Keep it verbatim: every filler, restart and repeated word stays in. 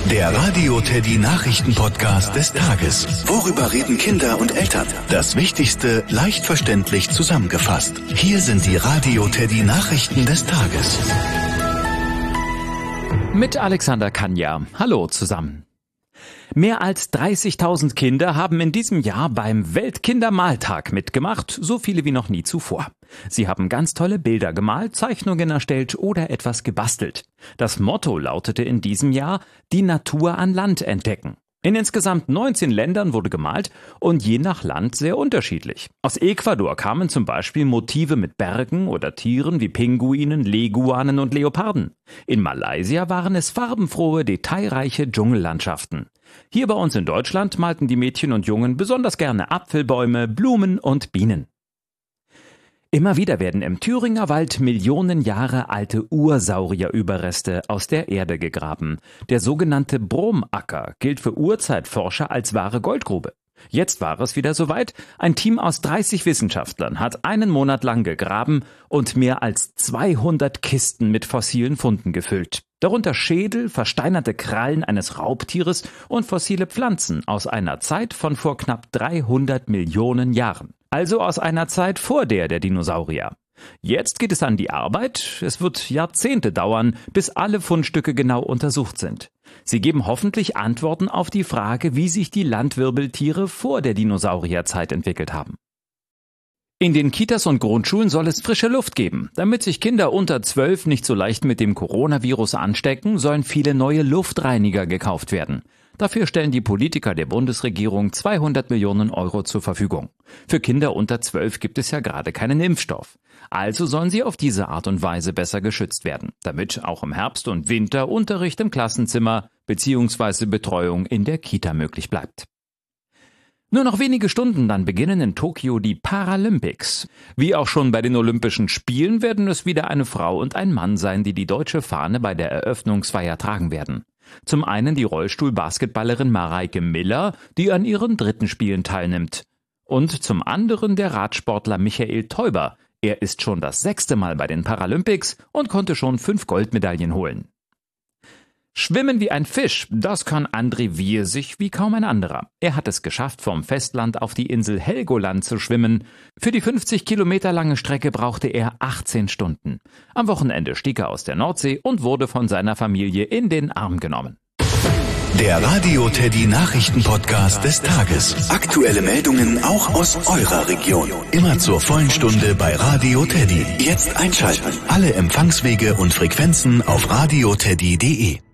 Der Radio Teddy Nachrichten-Podcast des Tages. Worüber reden Kinder und Eltern? Das Wichtigste leicht verständlich zusammengefasst. Hier sind die Radio Teddy Nachrichten des Tages. Mit Alexander Kanja. Hallo zusammen. Mehr als dreißigtausend Kinder haben in diesem Jahr beim Weltkindermaltag mitgemacht, so viele wie noch nie zuvor. Sie haben ganz tolle Bilder gemalt, Zeichnungen erstellt oder etwas gebastelt. Das Motto lautete in diesem Jahr: Die Natur an Land entdecken. In insgesamt neunzehn Ländern wurde gemalt und je nach Land sehr unterschiedlich. Aus Ecuador kamen zum Beispiel Motive mit Bergen oder Tieren wie Pinguinen, Leguanen und Leoparden. In Malaysia waren es farbenfrohe, detailreiche Dschungellandschaften. Hier bei uns in Deutschland malten die Mädchen und Jungen besonders gerne Apfelbäume, Blumen und Bienen. Immer wieder werden im Thüringer Wald Millionen Jahre alte Ursaurierüberreste aus der Erde gegraben. Der sogenannte Bromacker gilt für Urzeitforscher als wahre Goldgrube. Jetzt war es wieder soweit. Ein Team aus dreißig Wissenschaftlern hat einen Monat lang gegraben und mehr als zweihundert Kisten mit fossilen Funden gefüllt. Darunter Schädel, versteinerte Krallen eines Raubtieres und fossile Pflanzen aus einer Zeit von vor knapp dreihundert Millionen Jahren. Also aus einer Zeit vor der der Dinosaurier. Jetzt geht es an die Arbeit. Es wird Jahrzehnte dauern, bis alle Fundstücke genau untersucht sind. Sie geben hoffentlich Antworten auf die Frage, wie sich die Landwirbeltiere vor der Dinosaurierzeit entwickelt haben. In den Kitas und Grundschulen soll es frische Luft geben. Damit sich Kinder unter zwölf nicht so leicht mit dem Coronavirus anstecken, sollen viele neue Luftreiniger gekauft werden. Dafür stellen die Politiker der Bundesregierung zweihundert Millionen Euro zur Verfügung. Für Kinder unter zwölf gibt es ja gerade keinen Impfstoff. Also sollen sie auf diese Art und Weise besser geschützt werden, damit auch im Herbst und Winter Unterricht im Klassenzimmer bzw. Betreuung in der Kita möglich bleibt. Nur noch wenige Stunden, dann beginnen in Tokio die Paralympics. Wie auch schon bei den Olympischen Spielen werden es wieder eine Frau und ein Mann sein, die die deutsche Fahne bei der Eröffnungsfeier tragen werden. Zum einen die Rollstuhl-Basketballerin Mareike Miller, die an ihren dritten Spielen teilnimmt. Und zum anderen der Radsportler Michael Teuber. Er ist schon das sechste Mal bei den Paralympics und konnte schon fünf Goldmedaillen holen. Schwimmen wie ein Fisch, das kann André Wiersig wie kaum ein anderer. Er hat es geschafft, vom Festland auf die Insel Helgoland zu schwimmen. Für die fünfzig Kilometer lange Strecke brauchte er achtzehn Stunden. Am Wochenende stieg er aus der Nordsee und wurde von seiner Familie in den Arm genommen. Der Radio Teddy Nachrichten-Podcast des Tages. Aktuelle Meldungen auch aus eurer Region. Immer zur vollen Stunde bei Radio Teddy. Jetzt einschalten. Alle Empfangswege und Frequenzen auf radioteddy punkt de.